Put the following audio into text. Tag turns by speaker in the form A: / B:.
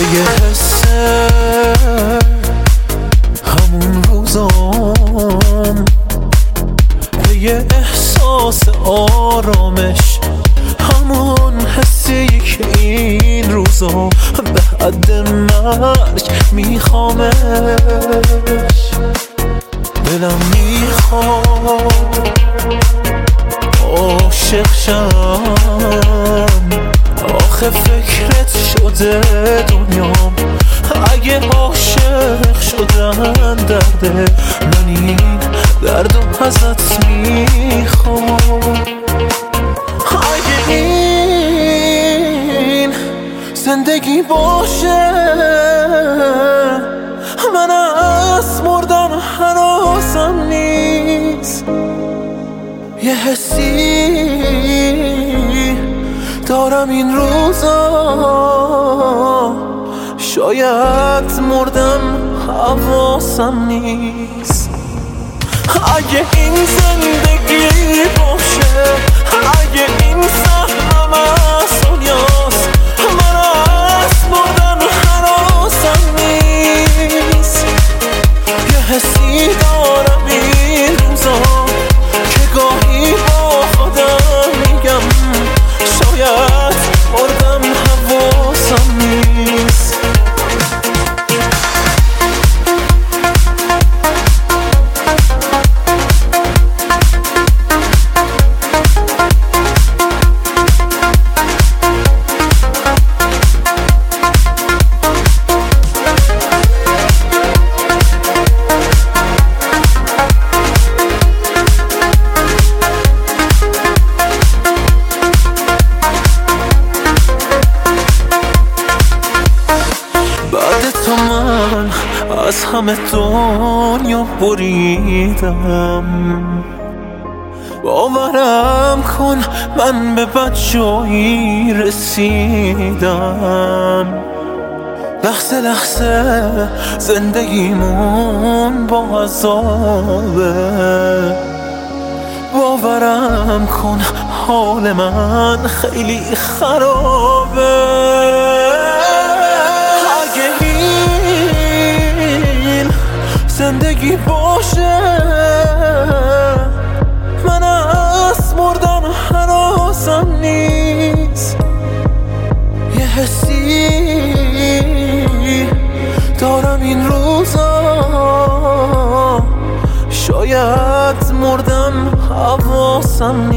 A: یه حسه همون روزام، به یه احساس آرامش، همون حسی که این روزا به حد مرگ میخوامش. دلم میخواد عاشق شم، آخه فکرت شده دنیام. اگه عاشق شدن درده، من این دردم ازت میخوام. اگه این زندگی باشه، من از مردن هراسم نیست. یه حسی دارم این روزا، شاید مردم حواسم نیست. اگه این زندگی باشه، اگه این سهمم از دنیاست، من از مردن هراسم نیست. یه حسی دارم این روزا که گاهی با خودم میگم شاید مردم حواسم نیست. از همه دنیا بریدم، باورم کن من به بدجایی رسیدم. لحظه لحظه زندگیمون با عذابه، باورم کن حال من خیلی خرابه. زندگی باشه، من از مردن هراسم نیست. یه حسی دارم این روزا، شاید مردم حواسم